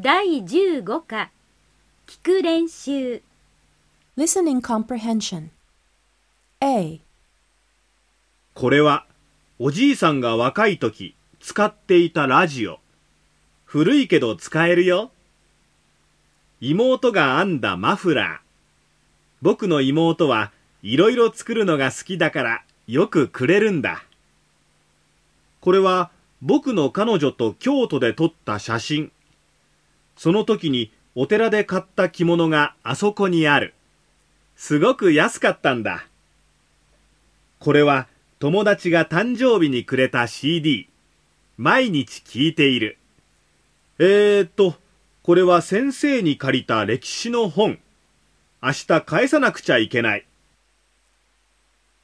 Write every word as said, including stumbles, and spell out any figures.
だいじゅうご課聞く練習 Listening Comprehension A これはおじいさんが若い時使っていたラジオ。古いけど使えるよ。妹が編んだマフラー。僕の妹はいろいろ作るのが好きだからよくくれるんだ。これは僕の彼女と京都で撮った写真。その時にお寺で買った着物があそこにある。すごく安かったんだ。これは友達が誕生日にくれた シーディー。毎日聞いている。えーっと、これは先生に借りた歴史の本。明日返さなくちゃいけない。